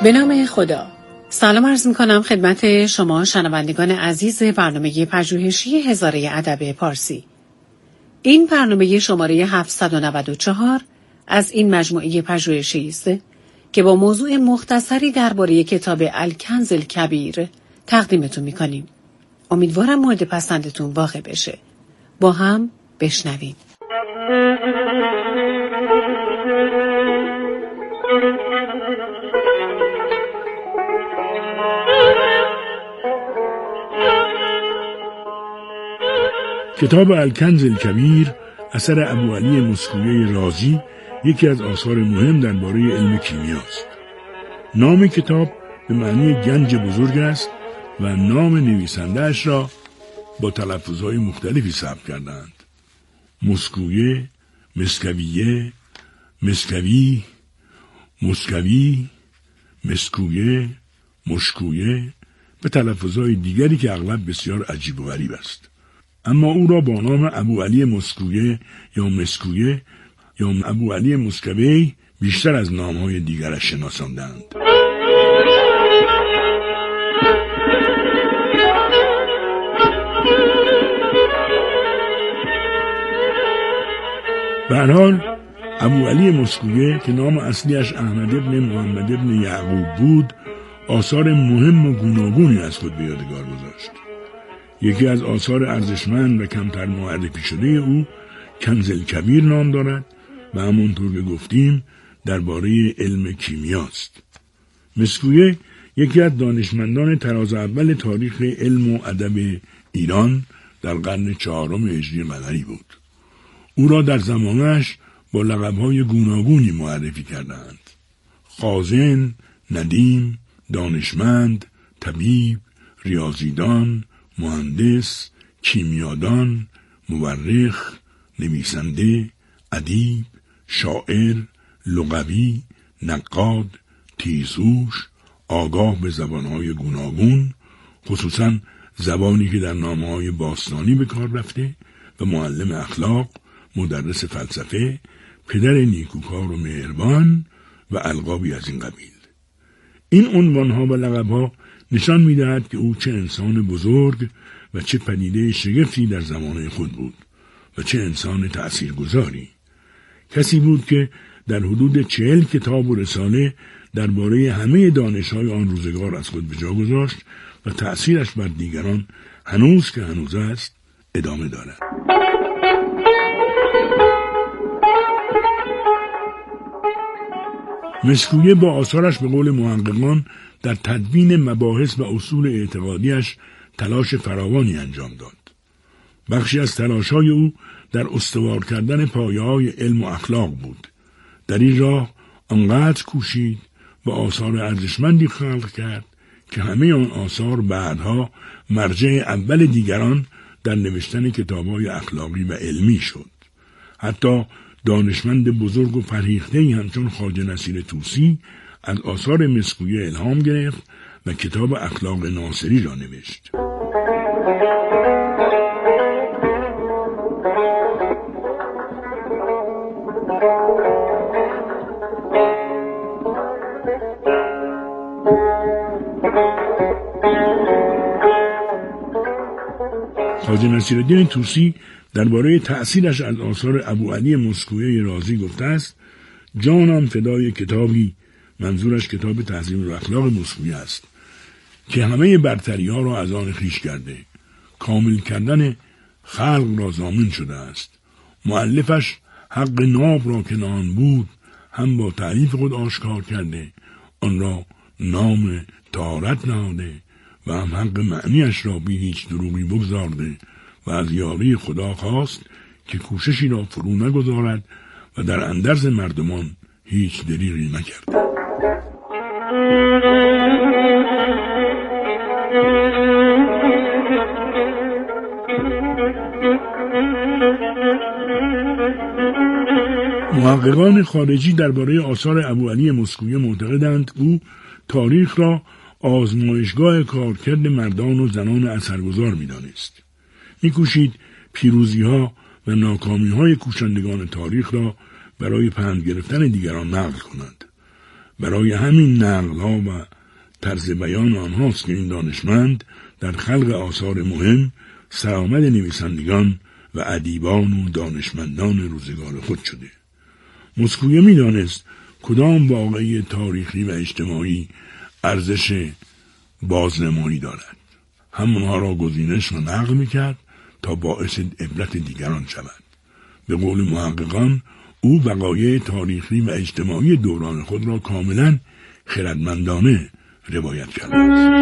به نام خدا. سلام عرض می‌کنم خدمت شما شنوندگان عزیز برنامه پژوهشی هزاره ادب پارسی. این برنامه شماره 794 از این مجموعه پژوهشی است که با موضوع مختصری درباره کتاب الکنز الکبیر تقدیمتون می‌کنیم. امیدوارم مورد پسندتون واقع بشه. با هم بشنویم. کتاب الکنز الکبیر اثر ابوعلی مسکویه رازی یکی از آثار مهم درباره علم کیمیا است. نام کتاب به معنی گنج بزرگ است و نام نویسنده‌اش را با تلفظهای مختلفی ثبت کردند. مسکویه، مسکویه، مسکوی، مسکوی، مسکویه، مشکویه به تلفظهای دیگری که اغلب بسیار عجیب و غریب است. اما او را با نام ابوعلی مسکویه یا مسکویه یا ابوعلی مسکوی بیشتر از نامهای دیگرش شناساندند. به هر حال ابوعلی مسکویه که نام اصلیش احمد ابن محمد ابن یعقوب بود، آثار مهم و گوناگونی از خود به یادگار گذاشت. یکی از آثار ارزشمند و کمتر معرفی شده او کنز الکبیر نام دارد و همونطور که گفتیم درباره علم کیمیاست. مسکویه یکی از دانشمندان طراز اول تاریخ علم و ادب ایران در قرن 4 هجری قمری بود. او را در زمانش با لقب‌های گوناگونی معرفی کردند: خازن، ندیم، دانشمند، طبیب، ریاضیدان، مهندس، کیمیادان، مورخ، نویسنده، ادیب، شاعر، لغوی، نقاد، تیزهوش، آگاه به زبانهای گوناگون، خصوصاً زبانی که در نامه‌های باستانی به کار رفته، و معلم اخلاق، مدرس فلسفه، پدر نیکوکار و مهربان و القابی از این قبیل. این عنوانها و لقبها نشان می‌دهد که او چه انسان بزرگ و چه پدیده شگفتی در زمانه خود بود و چه انسان تأثیرگذاری. کسی بود که در حدود 40 کتاب و رساله درباره همه دانش‌های آن روزگار از خود به جا گذاشت و تأثیرش بر دیگران هنوز که هنوز است ادامه دارد. مسکویه با آثارش به قول محققان در تدوین مباحث و اصول اعتقادیش تلاش فراوانی انجام داد. بخشی از تلاش‌های او در استوار کردن پایه‌های علم و اخلاق بود. در این راه آنقدر کوشید و آثار ارزشمندی خلق کرد که همه آن آثار بعدها مرجع اول دیگران در نوشتن کتاب‌های اخلاقی و علمی شد. حتی دانشمند بزرگ و فرهیخته‌ای همچون خواجه نصیر طوسی از آثار مسکویه الهام گرفت و کتاب اخلاق ناصری را نوشت. خواجه نصیرالدین طوسی درباره تأثیرش از آثار ابوعلی مسکویه رازی گفته است: جانم فدای کتابی، منظورش کتاب تهذیب الاخلاق مسکویه است، که همه برتری‌ها را از آن خویش کرده، کامل کردن خلق را ضامن شده است. مؤلفش حق ناب را که آن بود هم با تعریف خود آشکار کرده، آن را نام طهارت نهاده و هم حق معنیش را بی هیچ دروغی بگذارده و از یاری خدا خواست که کوششی را فرو نگذارد و در اندرز مردمان هیچ دریغی نکرد. محققان خارجی درباره آثار ابوعلی مسکویه معتقدند او تاریخ را آزمایشگاه کارکرد مردان و زنان اثرگذار می‌دانست. می‌کوشید پیروزی‌ها و ناکامی‌های کوشندگان تاریخ را برای پند گرفتن دیگران نقل کند برای همین نقل‌ها و طرز بیان آنهاست که این دانشمند در خلق آثار مهم سرآمد نویسندگان و ادیبان و دانشمندان روزگار خود شده. مسکویه می‌دانست کدام واقعه تاریخی و اجتماعی ارزش بازنمایی دارد. همونها را گزینش و نقل می‌کرد تا باعث عبرت دیگران شود. به قول محققان او وقایع تاریخی و اجتماعی دوران خود را کاملا خردمندانه روایت کرده است.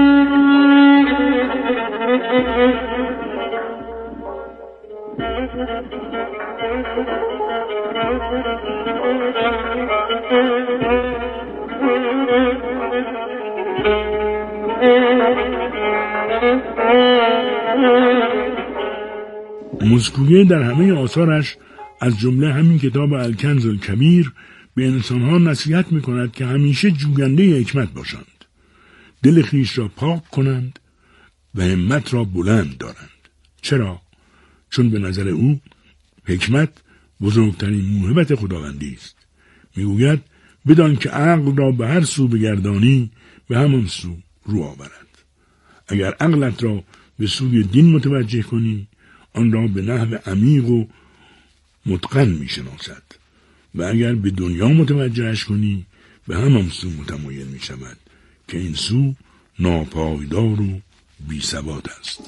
مسکویه در همه آثارش از جمله همین کتاب الکنز الکبیر به انسانها نصیحت می‌کند که همیشه جوینده حکمت باشند، دل خویش را پاک کنند و همت را بلند دارند. چرا؟ چون به نظر او حکمت بزرگترین موهبت خداوندی است. میگوید بدان که عقل را به هر سو بگردانی به همان سو رو آورد. اگر عقلت را به سوی دین متوجه کنی آن را به نحو عمیق و متقن میشناسد و اگر به دنیا متوجهش کنی به همان سو متمایل می شود که این سو ناپایدار و بی ثبات است.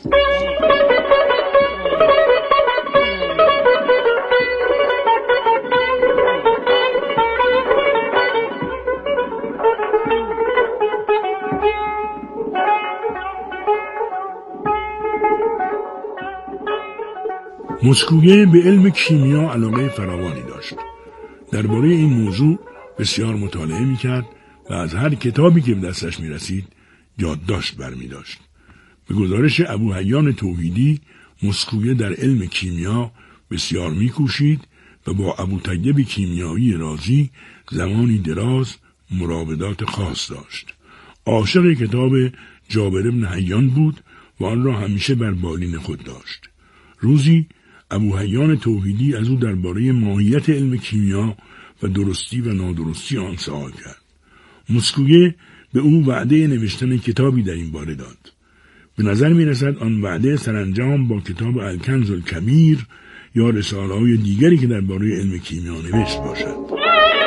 مسکویه به علم کیمیا علاقه فراوانی داشت. درباره این موضوع بسیار مطالعه می‌کرد و از هر کتابی که به دستش می‌رسید یادداشت برمی‌داشت. به گزارش ابوحیان توحیدی مسکویه در علم کیمیا بسیار می‌کوشید و با ابوطیب کیمیایی رازی زمانی دراز مراودات خاص داشت. عاشق کتاب جابر بن حیان بود و آن را همیشه بر بالین خود داشت. روزی ابوحیان توحیدی از او درباره ماهیت علم کیمیا و درستی و نادرستی آن سوال کرد. مسکویه به او وعده نوشتن کتابی در این باره داد. به نظر می رسد آن وعده سرانجام با کتاب الکنز الکبیر یا رساله‌های دیگری که درباره علم کیمیا نوشت باشد.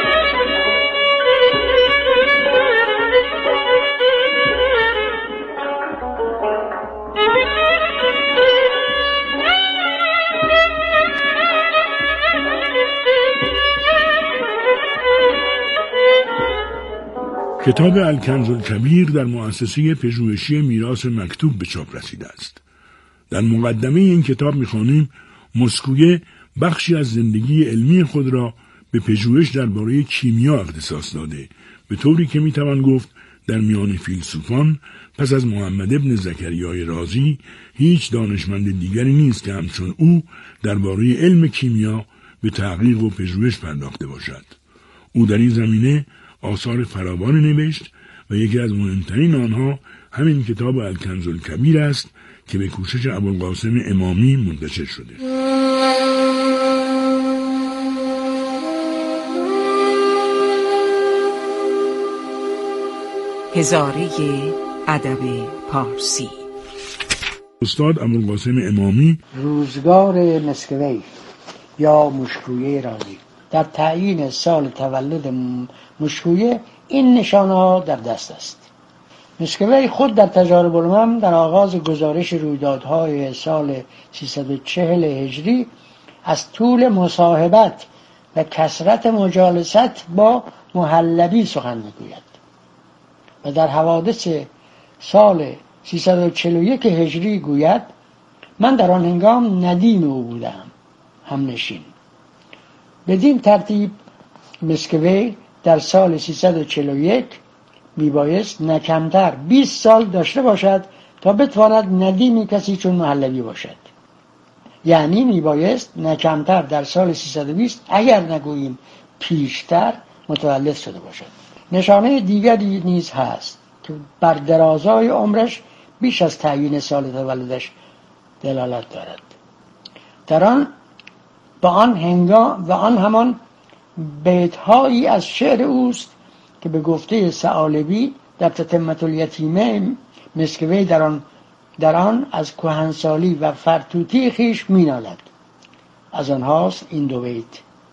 کتاب الکنز الکبیر در مؤسسه پژوهشی میراث مکتوب به چاپ رسیده است. در مقدمه این کتاب می‌خوانیم مسکویه بخشی از زندگی علمی خود را به پژوهش درباره کیمیا اختصاص داده، به طوری که میتوان گفت در میان فیلسوفان پس از محمد ابن زکریای رازی هیچ دانشمند دیگری نیست که همچون او درباره علم کیمیا به تحقیق و پژوهش پرداخته باشد. او در این زمینه آثار فراوانی نوشت و یکی از مهمترین آنها همین کتاب الکنز الکبیر است که به کوشش ابوالقاسم امامی منتشر شده. هزاره ادب پارسی. استاد ابوالقاسم امامی روزگار مسکوی یا مشکویه رازی در تعیین سال تولد مشکویه این نشانه‌ها در دست است. مسکوی خود در تجارب الامم در آغاز گزارش رویدادهای سال 340 هجری از طول مصاحبت و کثرت مجالست با محلبی سخن میگوید و در حوادث سال 341 هجری گوید من در آن هنگام ندیم او بودم، همنشین. بدین ترتیب مسکوی در سال 341 میبایست نکمتر 20 سال داشته باشد تا بتواند ندیمی کسی چون محلبی باشد. یعنی میبایست نکمتر در سال 320 اگر نگوییم پیشتر متولد شده باشد. نشانه دیگری نیز هست که بر درازای عمرش بیش از تعیین سال تولدش دلالت دارد. در آن و آن همان بیت‌هایی از شعر اوست که به گفته ثعالبی در تتمة الیتیمه مسکوی در آن از کهنسالی و فرتوتی خیش مینالد. از آنهاست این دو بیت: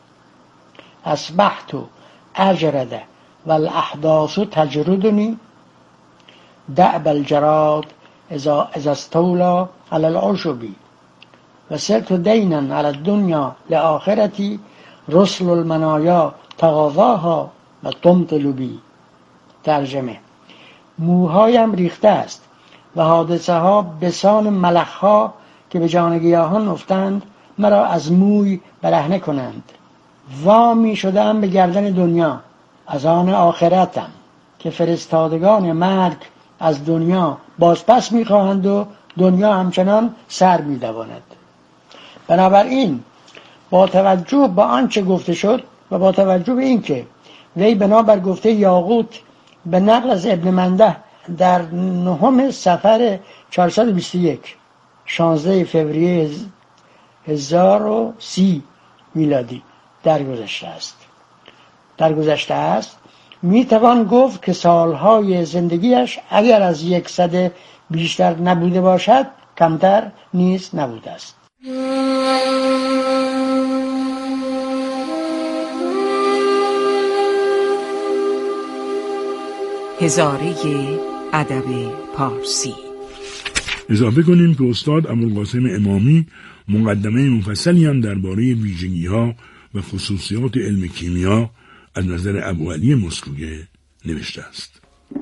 اصبحت اجرد و الاحداث تجردنی دعب الجراد اذا استولا على العشبی و سرت دینا على الدنیا لآخرتی رسل المنایا تقاضاها و تمطل بی. ترجمه: موهایم ریخته است و حادثه ها بسان ملخ ها که به جان گیاهان افتند مرا از موی برهنه کنند. وامی شدم به گردن دنیا از آن آخرتم که فرستادگان مرگ از دنیا بازپس میخواهند و دنیا همچنان سر میدواند. بنابراین با توجه به آنچه گفته شد و با توجه به اینکه وی بنابر گفته یاقوت به نقل از ابن منده در 9 صفر 421 16 فوریه 1030 میلادی درگذشته است میتوان گفت که سالهای زندگیش اگر از 100 بیشتر نبوده باشد کمتر نیز نبوده است. هزاره ادب پارسی. اضافه کنیم که استاد ابوالقاسم امامی مقدمه مفصلی هم درباره ویژگی‌ها و خصوصیات علم کیمیا از نظر ابوعلی مسکویه نوشته است.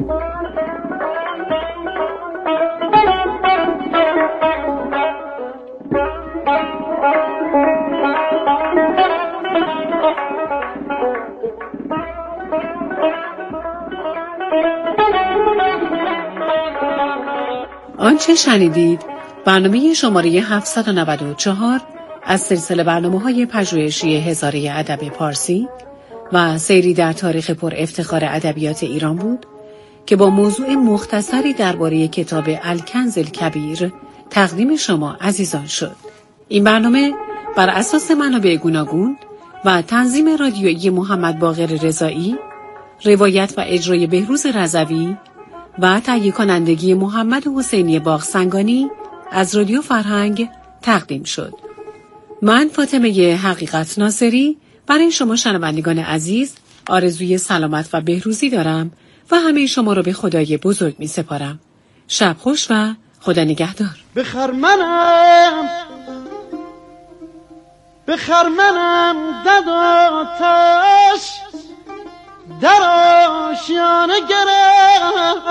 آنچه شنیدید برنامه شماره 794 از سلسله برنامه‌های پژوهشی هزاره ادب پارسی و سیری در تاریخ پر افتخار ادبیات ایران بود که با موضوع مختصری درباره کتاب الکنز الکبیر تقدیم شما عزیزان شد. این برنامه بر اساس منابع گوناگون و تنظیم رادیویی محمد باقر رضایی، روایت و اجرای بهروز رضوی و تهیه کنندگی محمد حسینی باغسنگانی از رادیو فرهنگ تقدیم شد. من فاطمه حقیقت ناصری برای شما شنوندگان عزیز آرزوی سلامت و بهروزی دارم و همه شما را به خدای بزرگ می سپارم. شب خوش و خدا نگهدار. بخرمنم دد آتش در آشیانه گرفت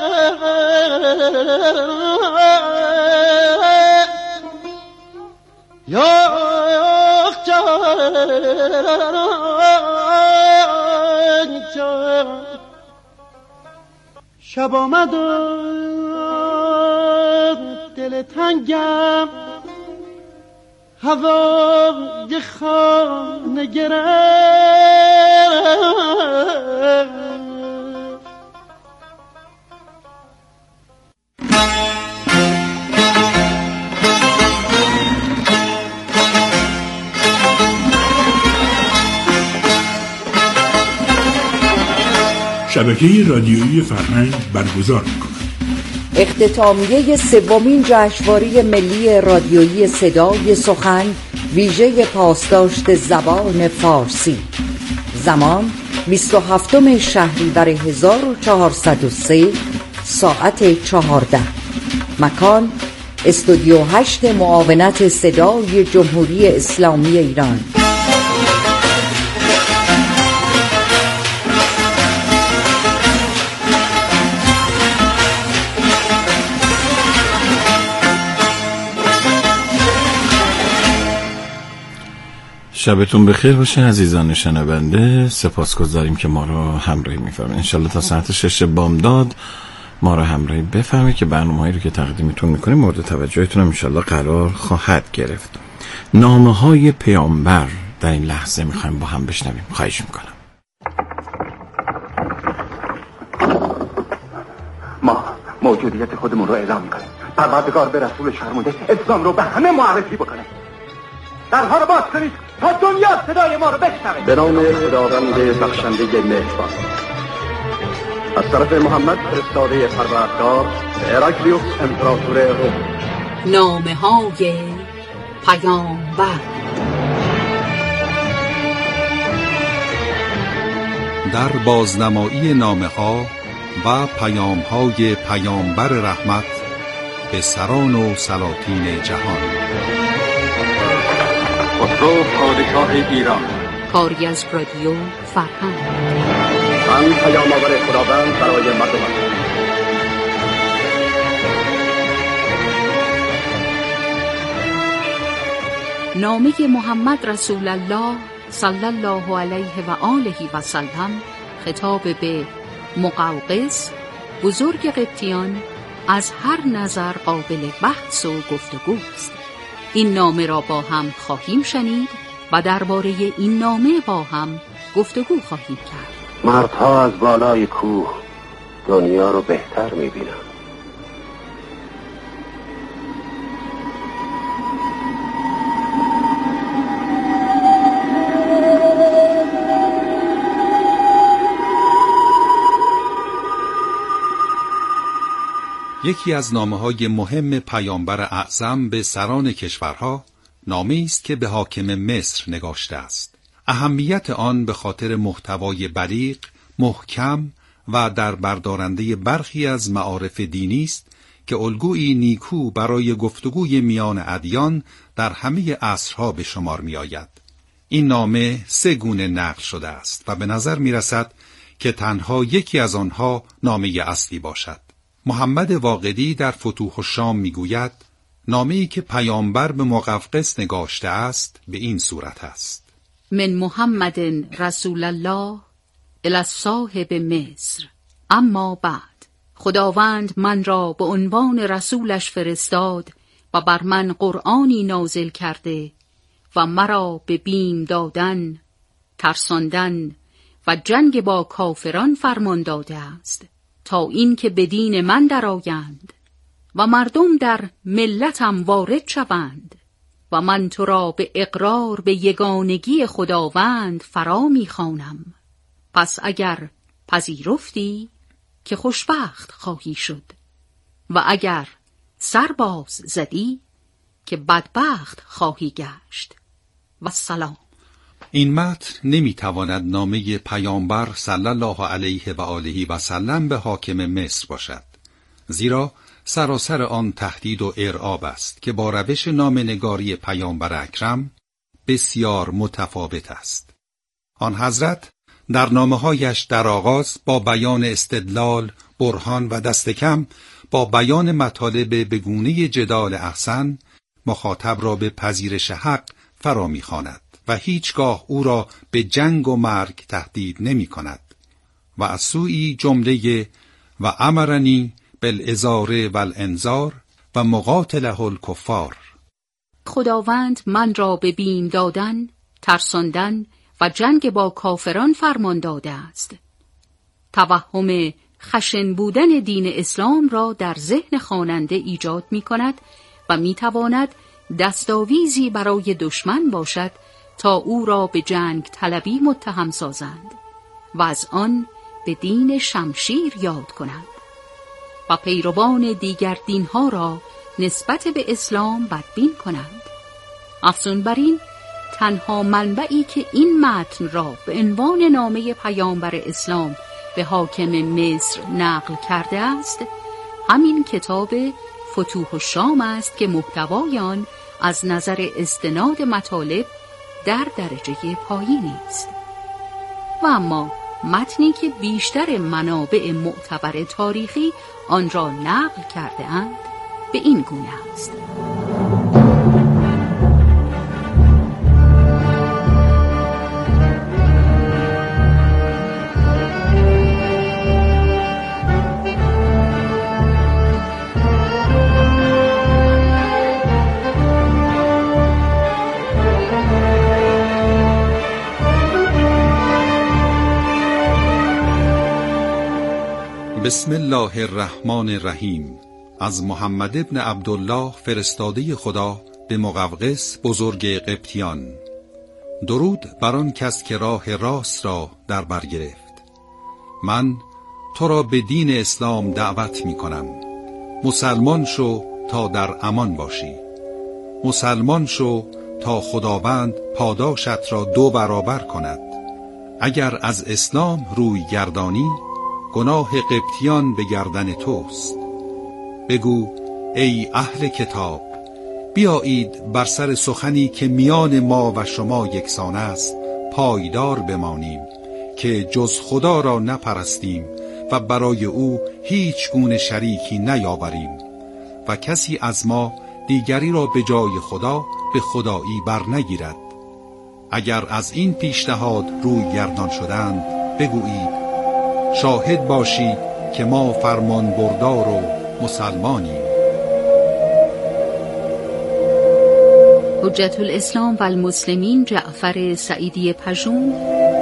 شب آمد و دل تنگم هوای خانه گرفت شبکه رادیویی فرهنگ برگزار می‌کند. اختتامیه 3مین جشنواره ملی رادیویی صدای سخن ویژه پاسداشت زبان فارسی. زمان 27 شهریور 1403 ساعت 14. مکان استودیو 8 معاونت صدای جمهوری اسلامی ایران. شبتون بخیر باشه عزیزان شنونده. سپاسگزاریم که ما رو همراهی می‌فرمایید. انشالله تا ساعت 6 بامداد ما رو همراهی بفرمایید که برنامه‌هایی رو که تقدیمتون می‌کنیم مورد توجهتون انشالله قرار خواهد گرفت. نامه‌های پیامبر در این لحظه می‌خوایم با هم بشنویم. خواهش می‌کنم. ما موجودیت خودمون رو اعلام می‌کنیم. پروردگار به رسولش فرموده اسلام رو به همه معرفی بکنه. درها رو باز کنید تا دنیا صدای ما رو بشنوه. به نام خداوند بخشنده مهربان. از طرف محمد فرستاده پروردگار به هراکلیوس امپراتور روم. نامه‌های پیامبر. در بازنمایی نامه‌ها و پیام‌های پیامبر رحمت به سران و سلاطین جهان. خسرو پادشاه ایران. کاری از رادیو فرهنگ. من پیام‌آور خداوند برای مردم. نامه محمد رسول الله صلی الله علیه و آله و سلم خطاب به مقوقس بزرگ قبطیان از هر نظر قابل بحث و گفتگوست. این نامه را با هم خواهیم شنید و درباره این نامه با هم گفتگو خواهیم کرد. مردها از بالای کوه دنیا رو بهتر می‌بینن. یکی از نامه‌های مهم پیامبر اعظم به سران کشورها نامه‌ای است که به حاکم مصر نگاشته است. اهمیت آن به خاطر محتوای بلیغ، محکم و در بردارنده برخی از معارف دینی است که الگویی نیکو برای گفتگوی میان ادیان در همه عصرها به شمار می‌آید. این نامه 3 گونه نقل شده است و به نظر می‌رسد که تنها یکی از آنها نامه اصلی باشد. محمد واقدی در فتوح الشام میگوید نامه‌ای که پیامبر به مقوقس نگاشته است به این صورت است: من محمد رسول الله الی صاحب مصر، اما بعد خداوند من را به عنوان رسولش فرستاد و بر من قرآنی نازل کرده و مرا به بیم دادن، ترساندن و جنگ با کافران فرمان داده است تا این که به دین من درآیند و مردم در ملتم وارد شوند و من تو را به اقرار به یگانگی خداوند فرا می‌خوانم. پس اگر پذیرفتی که خوشبخت خواهی شد و اگر سرباز زدی که بدبخت خواهی گشت. و سلام. این متن نمیتواند نامه پیامبر صلی الله علیه و آله و سلم به حاکم مصر باشد، زیرا سراسر آن تهدید و ارعاب است که با روش نامه‌نگاری پیامبر اکرم بسیار متفاوت است. آن حضرت در نامه‌هایش در آغاز با بیان استدلال، برهان و دست کم با بیان مطالب به گونه جدال احسن مخاطب را به پذیرش حق فرا می‌خواند و هیچگاه او را به جنگ و مرگ تهدید نمی کند و از سوی جمله و امرنی بالازار والانذار و مقاتله الکفار. خداوند من را به بیم دادن، ترساندن و جنگ با کافران فرمان داده است. توهم خشن بودن دین اسلام را در ذهن خواننده ایجاد می کند و می تواند دستاویزی برای دشمن باشد تا او را به جنگ طلبی متهم سازند و از آن به دین شمشیر یاد کنند و پیروان دیگر دینها را نسبت به اسلام بدبین کنند. افزون بر این، تنها منبعی که این متن را به عنوان نامه پیامبر اسلام به حاکم مصر نقل کرده است همین کتاب فتوح الشام است که محتوای آن از نظر استناد مطالب در درجه پایینی است. و اما متنی که بیشتر منابع معتبر تاریخی آن را نقل کرده اند به این گونه است: بسم الله الرحمن الرحیم. از محمد ابن عبدالله فرستاده خدا به مقوقس بزرگ قبطیان. درود بر آن کس که راه راست را در بر گرفت. من تو را به دین اسلام دعوت می کنم. مسلمان شو تا در امان باشی. مسلمان شو تا خداوند پاداشت را 2 برابر کند. اگر از اسلام روی گردانی، گناه قبطیان به گردن توست. بگو ای اهل کتاب، بیایید بر سر سخنی که میان ما و شما یکسان است پایدار بمانیم، که جز خدا را نپرستیم و برای او هیچ گونه شریکی نیاوریم و کسی از ما دیگری را به جای خدا به خدایی بر نگیرد. اگر از این پیشنهاد روی گردان شدند، بگویید شاهد باشید که ما فرمان بردار و مسلمانیم. حجت الاسلام و المسلمین جعفر سعیدی پژوهان.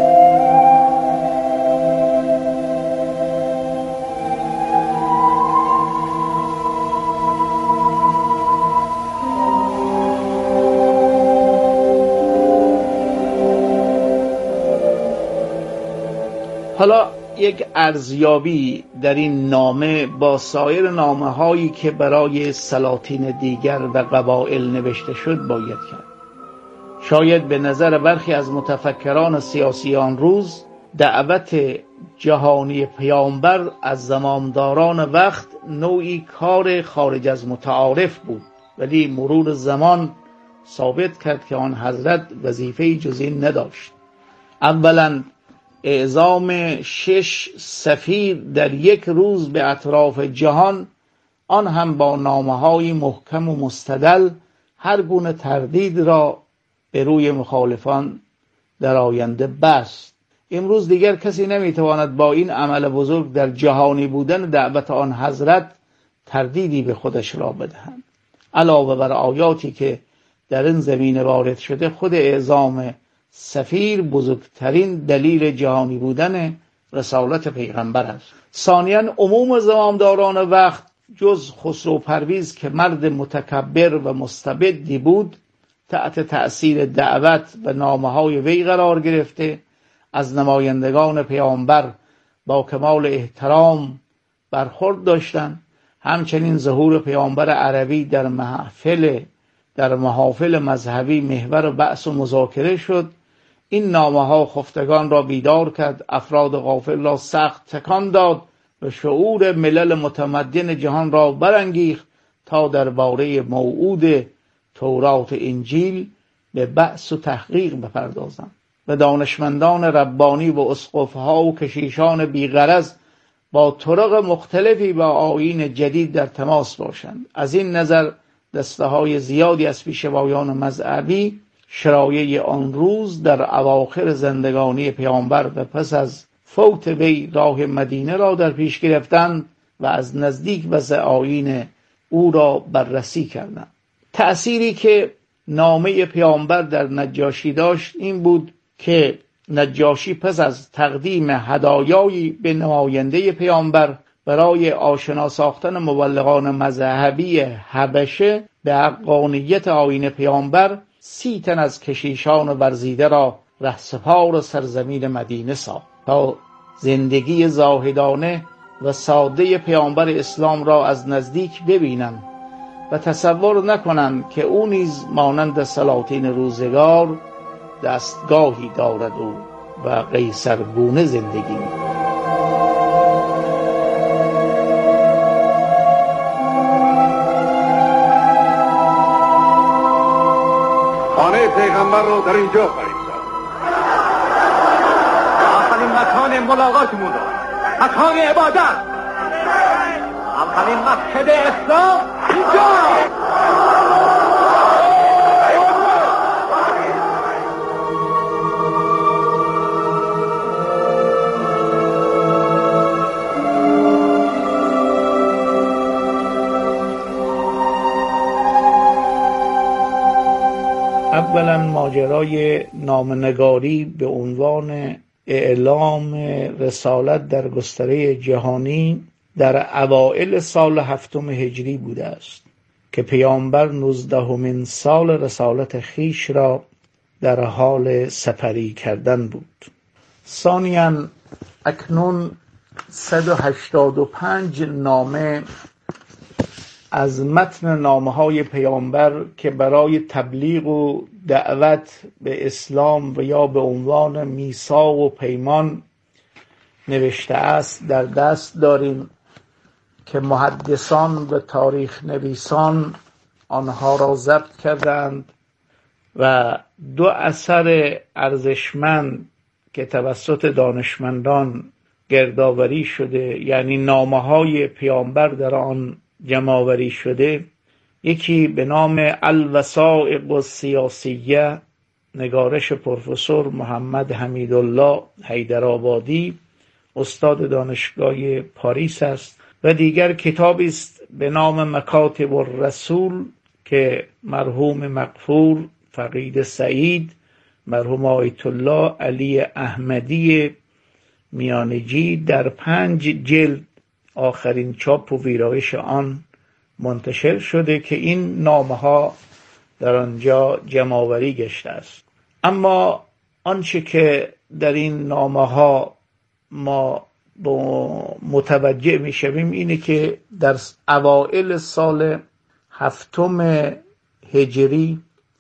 حالا یک ارزیابی در این نامه با سایر نامه هایی که برای سلاطین دیگر و قبایل نوشته شد باید کرد. شاید به نظر برخی از متفکران سیاسی آن روز دعوت جهانی پیامبر از زمامداران وقت نوعی کار خارج از متعارف بود، ولی مرور زمان ثابت کرد که آن حضرت وظیفه‌ای جز این نداشت. اولاً اعزام 6 سفیر در یک روز به اطراف جهان، آن هم با نامه‌های محکم و مستدل، هر گونه تردید را به روی مخالفان در آینده بست. امروز دیگر کسی نمیتواند با این عمل بزرگ در جهانی بودن دعوت آن حضرت تردیدی به خودش را بدهند. علاوه بر آیاتی که در این زمینه وارد شده، خود اعزام سفیر بزرگترین دلیل جهانی بودن رسالت پیغمبر است. ثانیاً عموم زمامداران وقت جز خسرو پرویز که مرد متکبر و مستبدی بود، تحت تأثیر دعوت و نامه‌های وی قرار گرفته، از نمایندگان پیامبر با کمال احترام برخورد داشتند. همچنین ظهور پیامبر عربی در محافل مذهبی محور بحث و مذاکره شد. این نامه‌ها خفتگان را بیدار کرد، افراد غافل را سخت تکان داد و شعور ملل متمدن جهان را برانگیخت تا درباره موعود تورات انجیل به بحث و تحقیق بپردازند و دانشمندان ربانی و اسقف‌ها و کشیشان بی‌غرض با طرق مختلفی با آیین جدید در تماس باشند. از این نظر دسته‌های زیادی از پیشوایان مذهبی شرایع آن روز در اواخر زندگانی پیامبر و پس از فوت وی راه مدینه را در پیش گرفتند و از نزدیک وضع آیین او را بررسی کردند. تأثیری که نامه پیامبر در نجاشی داشت این بود که نجاشی پس از تقدیم هدایایی به نماینده پیامبر برای آشنا ساختن مبلغان مذهبی حبشه به حقانیت آیین پیامبر 30 تن از کشیشان ورزیده را رهسپار سرزمین مدینه ساخت تا زندگی زاهدانه و ساده پیامبر اسلام را از نزدیک ببینند و تصور نکنند که او نیز مانند سلاطین روزگار دستگاهی دارد و قیصرگونه زندگی می‌کند. خانه پیغمبر رو در اینجا خریدم. اولین مکان ملاقاتمون رو، مکان عبادت، اولین مسجد اسلام اینجا. اولا ماجرای نامنگاری به عنوان اعلام رسالت در گستره جهانی در اوائل سال 7 هجری بوده است که پیامبر 19مین سال رسالت خیش را در حال سپری کردن بود. ثانیاً اکنون 185 نامه از متن نامه‌های پیامبر که برای تبلیغ و دعوت به اسلام و یا به عنوان میثاق و پیمان نوشته است در دست داریم که محدثان و تاریخ نویسان آنها را ضبط کردند و 2 اثر ارزشمند که توسط دانشمندان گردآوری شده، یعنی نامه‌های پیامبر در آن جمع‌آوری شده، یکی به نام الوثائق السیاسیه نگارش پروفسور محمد حمیدالله حیدرآبادی استاد دانشگاه پاریس است و دیگر کتابی است به نام مکاتب الرسول که مرحوم مغفور فقید سعید، مرحوم آیت الله علی احمدی میانجی در 5 جلد آخرین چاپ و ویرایش آن منتشر شده که این نامه ها در آنجا جمع‌آوری گشته است. اما آنچه که در این نامه ها ما متوجه می شویم اینه که در اوائل سال 7 هجری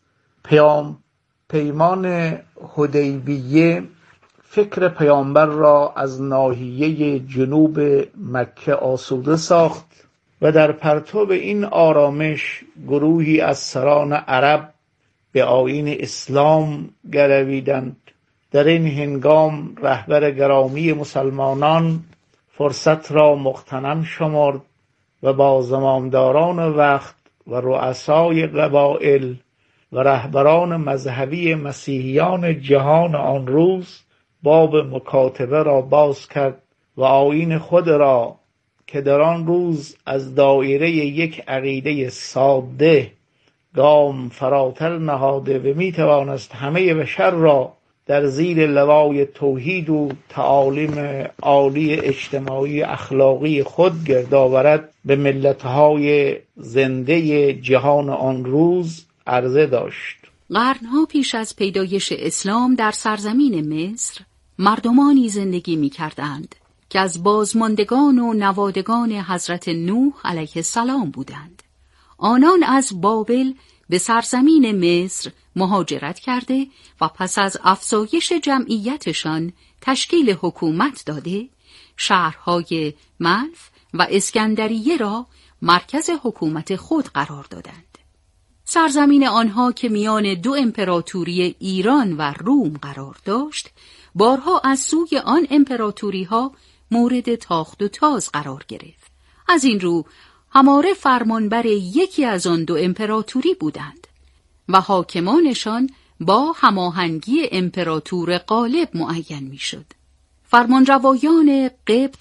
پیمان حدیبیه فکر پیامبر را از ناحیه جنوب مکه آسوده ساخت و در پرتو این آرامش گروهی از سران عرب به آیین اسلام گرویدند. در این هنگام رهبر گرامی مسلمانان فرصت را مغتنم شمرد و با زمامداران وقت و رؤسای قبایل و رهبران مذهبی مسیحیان جهان آن روز باب مکاتبه را باز کرد و آیین خود را که در آن روز از دایره یک عقیده ساده گام فراتر نهاده و می توانست همه بشر را در زیر لوای توحید و تعالیم عالی اجتماعی اخلاقی خود گرد آورد، به ملت‌های زنده جهان آن روز عرضه داشت. قرنها پیش از پیدایش اسلام در سرزمین مصر مردمانی زندگی می کردند که از بازماندگان و نوادگان حضرت نوح علیه السلام بودند. آنان از بابل به سرزمین مصر مهاجرت کرده و پس از افزایش جمعیتشان تشکیل حکومت داده، شهرهای منف و اسکندریه را مرکز حکومت خود قرار دادند. سرزمین آنها که میان 2 امپراتوری ایران و روم قرار داشت، بارها از سوی آن امپراتوری ها مورد تاخت و تاز قرار گرفت. از این رو هماره فرمانبر یکی از آن 2 امپراتوری بودند و حاکمانشان با هماهنگی امپراتور غالب معین میشد. فرمانروایان قبط